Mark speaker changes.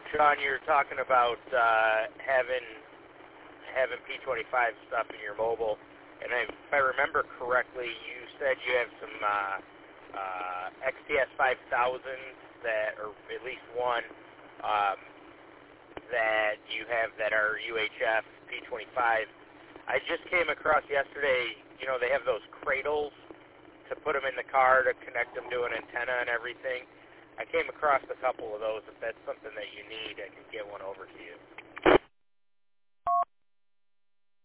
Speaker 1: Sean, you're talking about having P25 stuff in your mobile, and if I remember correctly, you said you have some XTS 5000s that, or at least one, that you have that are UHF P25. I just came across yesterday, they have those cradles to put them in the car to connect them to an antenna and everything. I came across a couple of those. If that's something that you need, I can get one over to you.